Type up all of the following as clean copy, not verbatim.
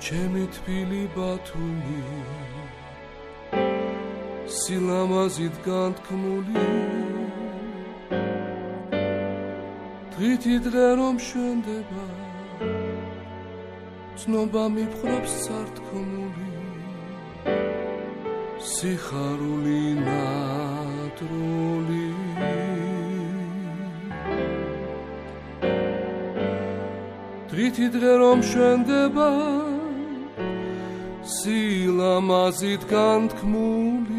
ჩემი თბილი ბათუმი სილამაზით განთქმული დღითი დღე რომ შენდება ცნობა მიფხრობს სართქმული სიხარული ნატრული დღითი დღე რომ შენდება სილამაზით განთქმული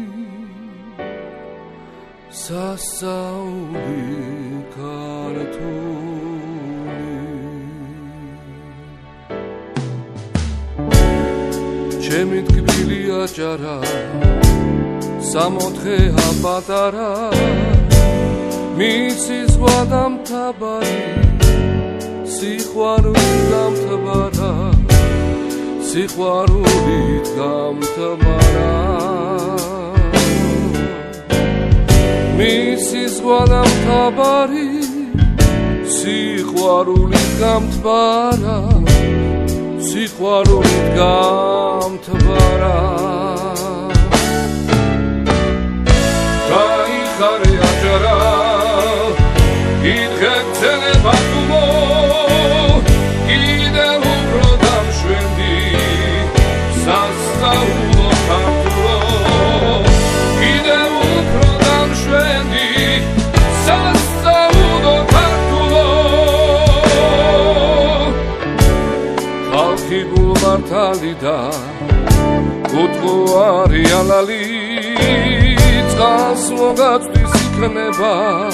სასაული ქართული ჩემი თკბილი აჭარა სამოთხეა პატარა მისი ზღვა დამთაბარი სიყვარულით გამთბარა სიყვარულით გამთბარა მისი ზღვა დამთაბარი სიყვარულით გამთბარა სიყვარულით გამთბარა გაიხარე აჭარა ითხეთელე ბათუმო მართალიდა კუთხუარი ალალი წყალს მოგაწვის იქნება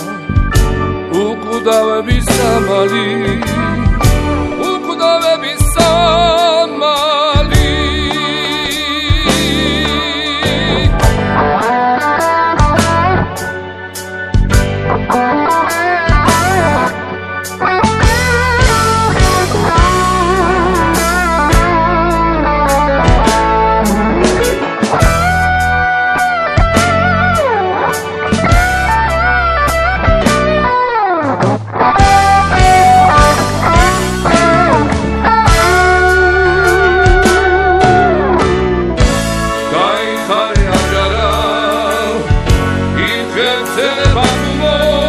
უკვდავების სამალი უკვდავების სამალი Bye.